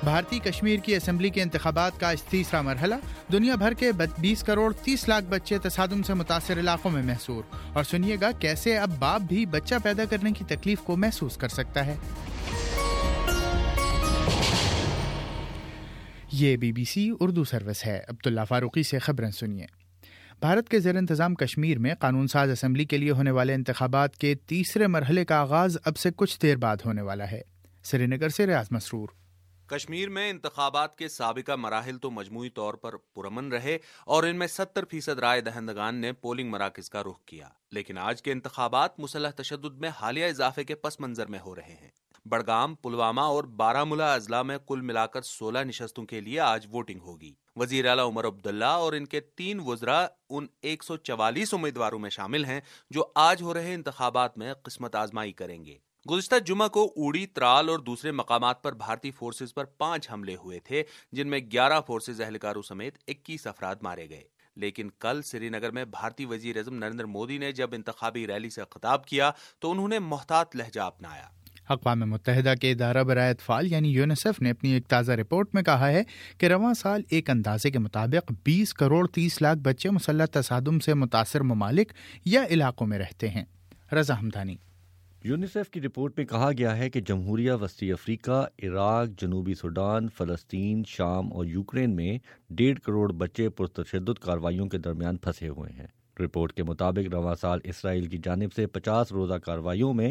بھارتی کشمیر کی اسمبلی کے انتخابات کا تیسرا مرحلہ، دنیا بھر کے 20 کروڑ 30 لاکھ بچے تصادم سے متاثر علاقوں میں محصور، اور سنیے گا کیسے اب باپ بھی بچہ پیدا کرنے کی تکلیف کو محسوس کر سکتا ہے۔ یہ BBC اردو سروس ہے۔ عبداللہ فاروقی سے خبریں سنیے۔ بھارت کے زیر انتظام کشمیر میں قانون ساز اسمبلی کے لیے ہونے والے انتخابات کے تیسرے مرحلے کا آغاز اب سے کچھ دیر بعد ہونے والا ہے۔ سری نگر سے ریاض مسرور۔ کشمیر میں انتخابات کے سابقہ مراحل تو مجموعی طور پر پرامن رہے اور ان میں 70% رائے دہندگان نے پولنگ مراکز کا رخ کیا، لیکن آج کے انتخابات مسلح تشدد میں حالیہ اضافے کے پس منظر میں ہو رہے ہیں۔ بڑگام، پلوامہ اور بارہمولہ اضلاع میں کل ملا کر 16 نشستوں کے لیے آج ووٹنگ ہوگی۔ وزیر اعلیٰ عمر عبداللہ اور ان کے 3 وزراء ان 144 امیدواروں میں شامل ہیں جو آج ہو رہے انتخابات میں قسمت آزمائی کریں گے۔ گزشتہ جمعہ کو اوڑی، ترال اور دوسرے مقامات پر بھارتی فورسز پر 5 حملے ہوئے تھے، جن میں 11 فورسز اہلکاروں سمیت 21 افراد مارے گئے۔ لیکن کل سری نگر میں بھارتی وزیر اعظم نریندر مودی نے جب انتخابی ریلی سے خطاب کیا تو انہوں نے محتاط لہجہ اپنایا۔ اقوام متحدہ کے ادارہ برائے اطفال یعنی یونیسیف نے اپنی ایک تازہ رپورٹ میں کہا ہے کہ رواں سال ایک اندازے کے مطابق 20 کروڑ 30 لاکھ بچے مسلح تصادم سے متاثر ممالک یا علاقوں میں رہتے ہیں۔ رضا ہمدانی۔ یونیسیف کی رپورٹ میں کہا گیا ہے کہ جمہوریہ وسطی افریقہ، عراق، جنوبی سوڈان، فلسطین، شام اور یوکرین میں 1.5 کروڑ بچے پرتشدد کارروائیوں کے درمیان پھنسے ہوئے ہیں۔ رپورٹ کے مطابق رواں سال اسرائیل کی جانب سے 50 روزہ کارروائیوں میں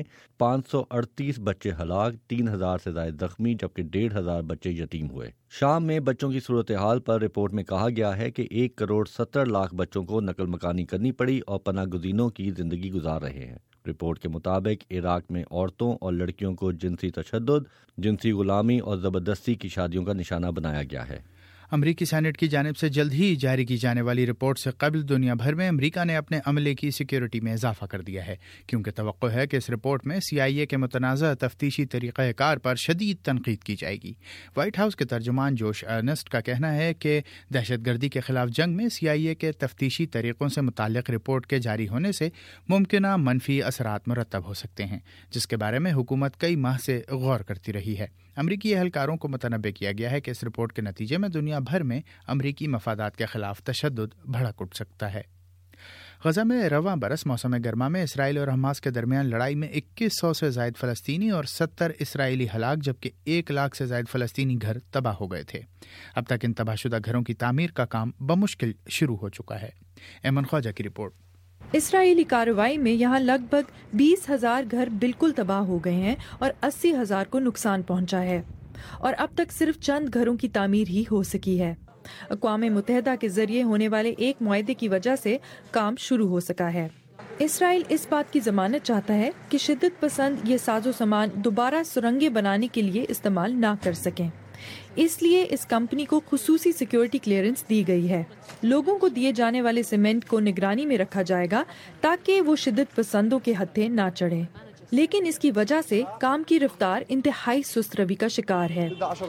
538 بچے ہلاک، 3000 سے زائد زخمی، جبکہ 1,500 بچے یتیم ہوئے۔ شام میں بچوں کی صورتحال پر رپورٹ میں کہا گیا ہے کہ 1 کروڑ 70 لاکھ بچوں کو نقل مکانی کرنی پڑی اور پناہ گزینوں کی زندگی گزار رہے ہیں۔ رپورٹ کے مطابق عراق میں عورتوں اور لڑکیوں کو جنسی تشدد، جنسی غلامی اور زبردستی کی شادیوں کا نشانہ بنایا گیا ہے۔ امریکی سینٹ کی جانب سے جلد ہی جاری کی جانے والی رپورٹ سے قبل دنیا بھر میں امریکہ نے اپنے عملے کی سیکیورٹی میں اضافہ کر دیا ہے، کیونکہ توقع ہے کہ اس رپورٹ میں CIA کے متنازع تفتیشی طریقہ کار پر شدید تنقید کی جائے گی۔ وائٹ ہاؤس کے ترجمان جوش ارنسٹ کا کہنا ہے کہ دہشت گردی کے خلاف جنگ میں CIA کے تفتیشی طریقوں سے متعلق رپورٹ کے جاری ہونے سے ممکنہ منفی اثرات مرتب ہو سکتے ہیں، جس کے بارے میں حکومت کئی ماہ سے غور کرتی رہی ہے۔ امریکی اہلکاروں کو متنبہ کیا گیا ہے کہ اس رپورٹ کے نتیجے میں دنیا بھر میں امریکی مفادات کے خلاف تشدد بھڑک اٹھ سکتا ہے۔ غزہ میں رواں برس موسم گرما میں اسرائیل اور حماس کے درمیان لڑائی میں 2100 سے زائد فلسطینی اور 70 اسرائیلی ہلاک، جبکہ 1 لاکھ سے زائد فلسطینی گھر تباہ ہو گئے تھے۔ اب تک ان تباہ شدہ گھروں کی تعمیر کا کام بمشکل شروع ہو چکا ہے۔ ایمن خواجہ کی رپورٹ۔ اسرائیلی کارروائی میں یہاں لگ بھگ 20,000 گھر بالکل تباہ ہو گئے ہیں اور 80,000 کو نقصان پہنچا ہے، اور اب تک صرف چند گھروں کی تعمیر ہی ہو سکی ہے۔ اقوام متحدہ کے ذریعے ہونے والے ایک معاہدے کی وجہ سے کام شروع ہو سکا ہے۔ اسرائیل اس بات کی ضمانت چاہتا ہے کہ شدت پسند یہ ساز و سامان دوبارہ سرنگیں بنانے کے لیے استعمال نہ کر سکیں، اس لیے اس کمپنی کو خصوصی سیکیورٹی کلیئرنس دی گئی ہے۔ لوگوں کو دیے جانے والے سیمنٹ کو نگرانی میں رکھا جائے گا تاکہ وہ شدت پسندوں کے ہتھے نہ چڑھے، لیکن اس کی وجہ سے کام کی رفتار انتہائی سست روی کا شکار ہے۔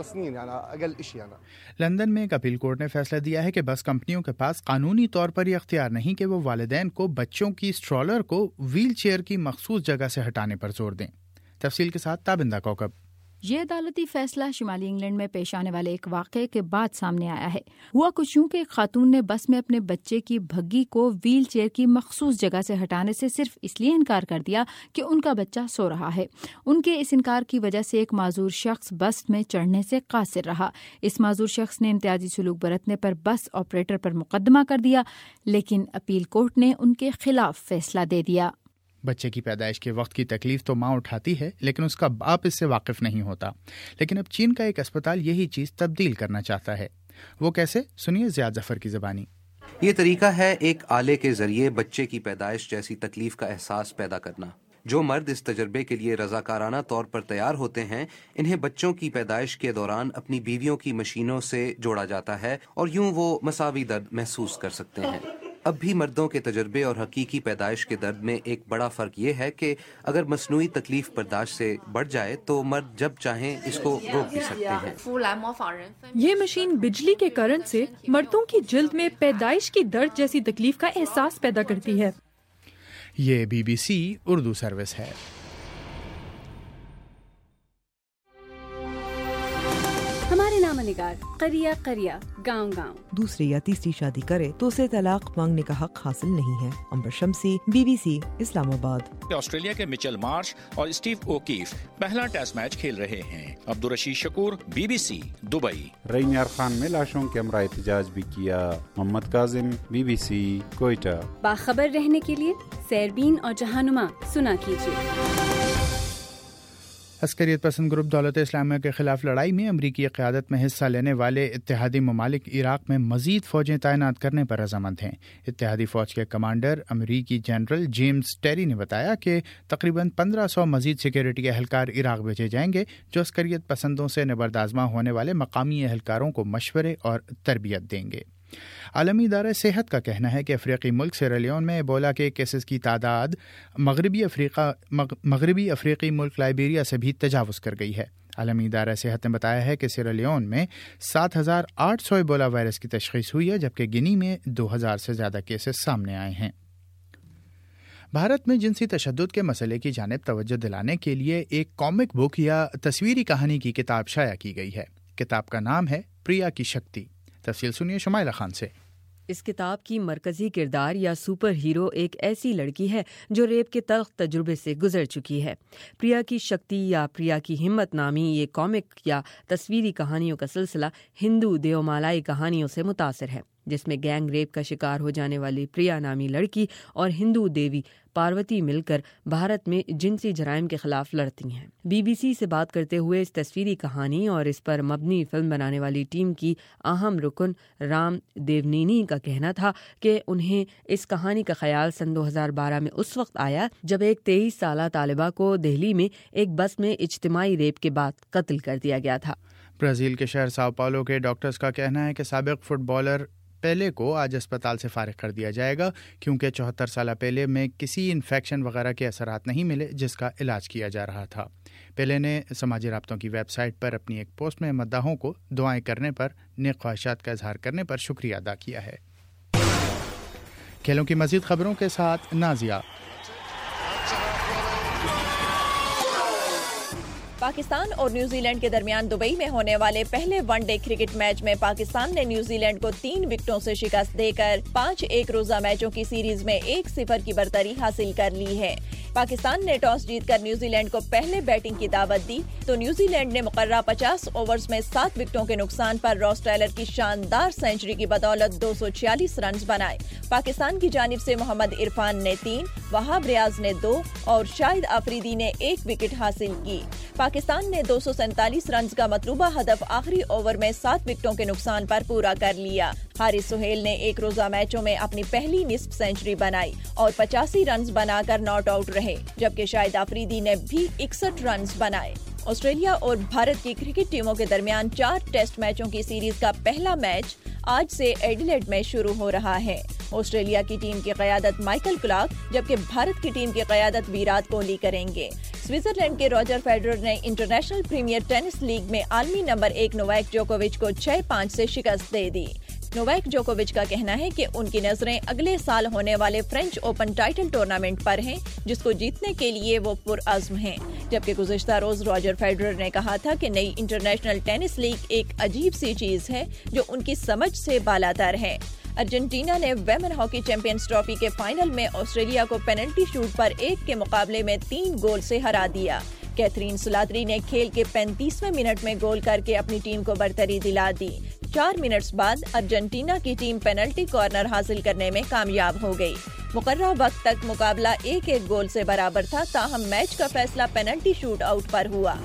لندن میں ایک اپیل کورٹ نے فیصلہ دیا ہے کہ بس کمپنیوں کے پاس قانونی طور پر یہ اختیار نہیں کہ وہ والدین کو بچوں کی اسٹرالر کو ویل چیئر کی مخصوص جگہ سے ہٹانے پر زور دیں۔ تفصیل کے ساتھ تابندہ کوکب۔ یہ عدالتی فیصلہ شمالی انگلینڈ میں پیش آنے والے ایک واقعے کے بعد سامنے آیا ہے۔ ہوا کچھ یوں کہ ایک خاتون نے بس میں اپنے بچے کی بھگی کو ویل چیئر کی مخصوص جگہ سے ہٹانے سے صرف اس لیے انکار کر دیا کہ ان کا بچہ سو رہا ہے۔ ان کے اس انکار کی وجہ سے ایک معذور شخص بس میں چڑھنے سے قاصر رہا۔ اس معذور شخص نے امتیازی سلوک برتنے پر بس آپریٹر پر مقدمہ کر دیا، لیکن اپیل کورٹ نے ان کے خلاف فیصلہ دے دیا۔ بچے کی پیدائش کے وقت کی تکلیف تو ماں اٹھاتی ہے، لیکن اس کا باپ اس سے واقف نہیں ہوتا۔ لیکن اب چین کا ایک اسپتال یہی چیز تبدیل کرنا چاہتا ہے۔ وہ کیسے؟ سنیے زیاد ظفر کی زبانی۔ یہ طریقہ ہے ایک آلے کے ذریعے بچے کی پیدائش جیسی تکلیف کا احساس پیدا کرنا۔ جو مرد اس تجربے کے لیے رضاکارانہ طور پر تیار ہوتے ہیں، انہیں بچوں کی پیدائش کے دوران اپنی بیویوں کی مشینوں سے جوڑا جاتا ہے اور یوں وہ مساوی درد محسوس کر سکتے ہیں۔ اب بھی مردوں کے تجربے اور حقیقی پیدائش کے درد میں ایک بڑا فرق یہ ہے کہ اگر مصنوعی تکلیف برداشت سے بڑھ جائے تو مرد جب چاہیں اس کو روک بھی سکتے ہیں۔ یہ مشین بجلی کے کرنٹ سے مردوں کی جلد میں پیدائش کی درد جیسی تکلیف کا احساس پیدا کرتی ہے۔ یہ BBC اردو سروس ہے۔ ہمارے پرہیزگار، قریہ قریہ، گاؤں گاؤں۔ دوسری یا تیسری شادی کرے تو اسے طلاق مانگنے کا حق حاصل نہیں ہے۔ امبر شمسی، BBC اسلام آباد۔ آسٹریلیا کے مچل مارش اور اسٹیو اوکیف پہلا ٹیسٹ میچ کھیل رہے ہیں۔ Abdul Rashid Shakoor, BBC Dubai. رینیار خان میں لاشوں کے ہمراہ احتجاج بھی کیا۔ محمد کاظم، BBC کوئٹہ۔ باخبر رہنے کے لیے سیربین اور جہانما سنا کیجیے۔ عسکریت پسند گروپ دولت اسلامیہ کے خلاف لڑائی میں امریکی قیادت میں حصہ لینے والے اتحادی ممالک عراق میں مزید فوجیں تعینات کرنے پر رضامند ہیں۔ اتحادی فوج کے کمانڈر امریکی جنرل جیمز ٹیری نے بتایا کہ تقریباً 1500 مزید سیکیورٹی اہلکار عراق بھیجے جائیں گے جو عسکریت پسندوں سے نبردآزما ہونے والے مقامی اہلکاروں کو مشورے اور تربیت دیں گے۔ عالمی ادارہ صحت کا کہنا ہے کہ افریقی ملک سیرالیون میں ایبولا کے کیسز کی تعداد مغربی افریقی ملک لائبیریا سے بھی تجاوز کر گئی ہے۔ عالمی ادارہ صحت نے بتایا ہے کہ سیرالیون میں 7800 ایبولا وائرس کی تشخیص ہوئی ہے، جبکہ گنی میں 2000 سے زیادہ کیسز سامنے آئے ہیں۔ بھارت میں جنسی تشدد کے مسئلے کی جانب توجہ دلانے کے لیے ایک کامک بک یا تصویری کہانی کی کتاب شائع کی گئی ہے۔ کتاب کا نام ہے پریا کی شکتی۔ تفصیل سنیے شمائلہ خان سے۔ اس کتاب کی مرکزی کردار یا سپر ہیرو ایک ایسی لڑکی ہے جو ریپ کے تلخ تجربے سے گزر چکی ہے۔ پریا کی شکتی یا پریا کی ہمت نامی یہ کامک یا تصویری کہانیوں کا سلسلہ ہندو دیومالائی کہانیوں سے متاثر ہے، جس میں گینگ ریپ کا شکار ہو جانے والی پریا نامی لڑکی اور ہندو دیوی پاروتی مل کر بھارت میں جنسی جرائم کے خلاف لڑتی ہیں۔ BBC سے بات کرتے ہوئے اس تصویری کہانی اور اس پر مبنی فلم بنانے والی ٹیم کی اہم رکن رام دیونینی کا کہنا تھا کہ انہیں اس کہانی کا خیال سن 2012 میں اس وقت آیا جب ایک 23 سالہ طالبہ کو دہلی میں ایک بس میں اجتماعی ریپ کے بعد قتل کر دیا گیا تھا۔ برازیل کے شہر ساؤ پاولو کے ڈاکٹرز کا کہنا ہے کہ سابق فٹ بالر پیلے کو آج اسپتال سے فارغ کر دیا جائے گا، کیونکہ 74 سالہ پیلے میں کسی انفیکشن وغیرہ کے اثرات نہیں ملے جس کا علاج کیا جا رہا تھا۔ پیلے نے سماجی رابطوں کی ویب سائٹ پر اپنی ایک پوسٹ میں مداحوں کو دعائیں کرنے پر، نیک خواہشات کا اظہار کرنے پر شکریہ ادا کیا ہے۔ کھیلوں کی مزید خبروں کے ساتھ نازیہ۔ پاکستان اور نیوزی لینڈ کے درمیان دبئی میں ہونے والے پہلے ون ڈے کرکٹ میچ میں پاکستان نے نیوزی لینڈ کو 3 وکٹوں سے شکست دے کر 5 ایک روزہ میچوں کی سیریز میں 1-0 کی برتری حاصل کر لی ہے۔ پاکستان نے ٹاس جیت کر نیوزی لینڈ کو پہلے بیٹنگ کی دعوت دی تو نیوزی لینڈ نے مقررہ 50 اوورز میں 7 وکٹوں کے نقصان پر راس ٹیلر کی شاندار سینچری کی بدولت 246 رنز بنائے۔ پاکستان کی جانب سے محمد عرفان نے 3، وہاب ریاض نے 2 اور شاہد آفریدی نے 1 وکٹ حاصل کی۔ پاکستان نے 247 رنز کا مطلوبہ ہدف آخری اوور میں 7 وکٹوں کے نقصان پر پورا کر لیا۔ حارث سہیل نے ایک روزہ میچوں میں اپنی پہلی نصف سینچری بنائی اور 85 رنز بنا کر ناٹ آؤٹ رہے، جبکہ شاہد آفریدی نے بھی 61 رنز بنائے۔ آسٹریلیا اور بھارت کی کرکٹ ٹیموں کے درمیان 4 ٹیسٹ میچوں کی سیریز کا پہلا میچ آج سے ایڈیلیڈ میں شروع ہو رہا ہے۔ آسٹریلیا کی ٹیم کی قیادت مائیکل کلارک، جبکہ بھارت کی ٹیم کی قیادت ویرات کوہلی کریں گے۔ سوئٹزرلینڈ کے راجر فیڈرر نے انٹرنیشنل پریمیئر ٹینس لیگ میں عالمی نمبر 1 نوواک جوکووچ کو 6-5 سے شکست دے دی۔ نوواک جوکووچ کا کہنا ہے کہ ان کی نظریں اگلے سال ہونے والے فرینچ اوپن ٹائٹل ٹورنامنٹ پر ہیں، جس کو جیتنے کے لیے وہ پرعزم ہیں، جبکہ گزشتہ روز راجر فیڈرر نے کہا تھا کہ نئی انٹرنیشنل ٹینس لیگ ایک عجیب سی چیز ہے جو ان کی سمجھ سے بالاتر ہے۔ ارجنٹینا نے ویمن ہاکی چیمپئنز ٹرافی کے فائنل میں آسٹریلیا کو پینلٹی شوٹ پر 1 کے مقابلے میں 3 گول سے ہرا دیا۔ کیتھرین سلاتری نے کھیل کے 35ویں منٹ میں گول کر کے اپنی ٹیم کو برتری دلا دی۔ 4 منٹس بعد ارجنٹینا کی ٹیم پینلٹی کارنر حاصل کرنے میں کامیاب ہو گئی۔ مقررہ وقت تک مقابلہ 1-1 گول سے برابر تھا، تاہم میچ کا فیصلہ پینلٹی شوٹ آؤٹ پر ہوا۔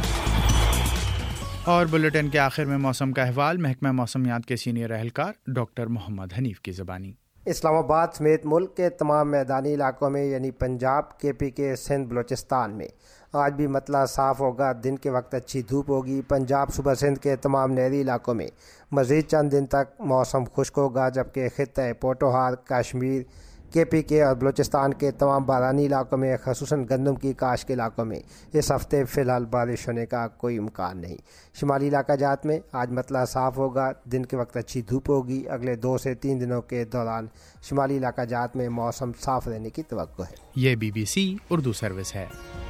اور بلیٹن کے آخر میں موسم کا احوال محکمہ موسمیات کے سینئر اہلکار ڈاکٹر محمد حنیف کی زبانی۔ اسلام آباد سمیت ملک کے تمام میدانی علاقوں میں یعنی پنجاب، KPK، سندھ، بلوچستان میں آج بھی مطلع صاف ہوگا، دن کے وقت اچھی دھوپ ہوگی۔ پنجاب صوبہ سندھ کے تمام نہری علاقوں میں مزید چند دن تک موسم خشک ہوگا، جبکہ خطہ پوٹوہار، کشمیر، KPK اور بلوچستان کے تمام بارانی علاقوں میں خصوصاً گندم کی کاشت کے علاقوں میں اس ہفتے فی الحال بارش ہونے کا کوئی امکان نہیں۔ شمالی علاقہ جات میں آج مطلع صاف ہوگا، دن کے وقت اچھی دھوپ ہوگی۔ اگلے 2 سے 3 دنوں کے دوران شمالی علاقہ جات میں موسم صاف رہنے کی توقع ہے۔ یہ BBC اردو سروس ہے۔